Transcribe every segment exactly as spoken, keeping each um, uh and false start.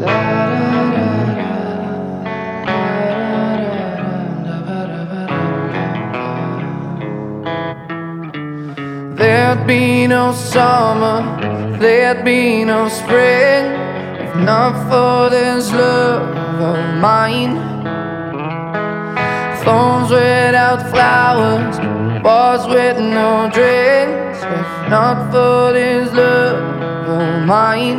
There'd be no summer, there'd be no spring, if not for this love of mine. Thorns without flowers, bars with no drinks, if not for this love of mine.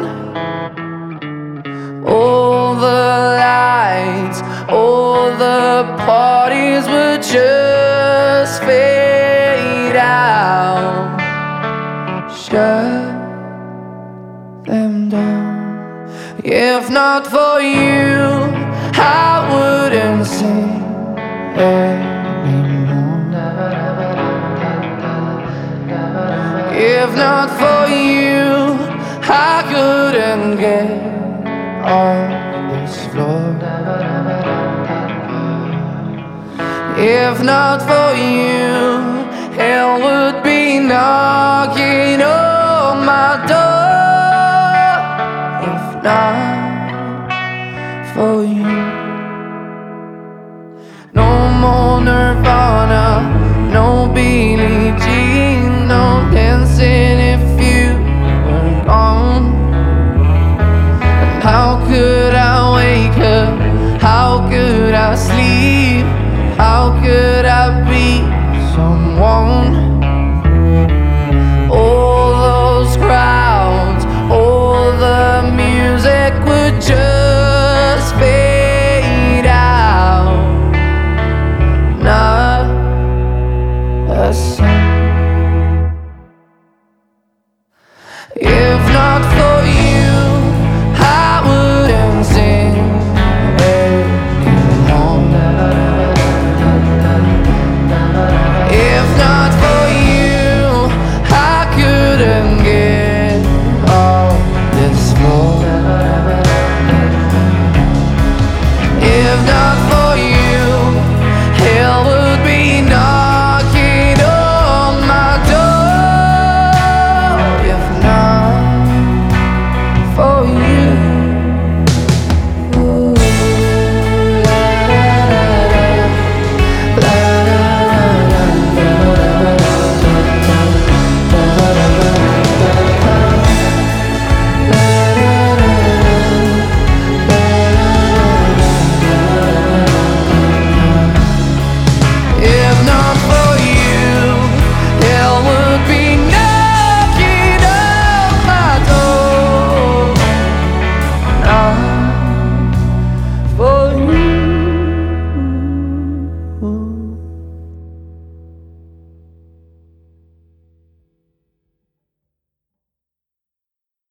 All the lights, all the parties would just fade out. Shut them down. If not for you, I wouldn't sing anymore. If not for you, I couldn't get on this floor. If not for you, hell would be knocking on my door. If not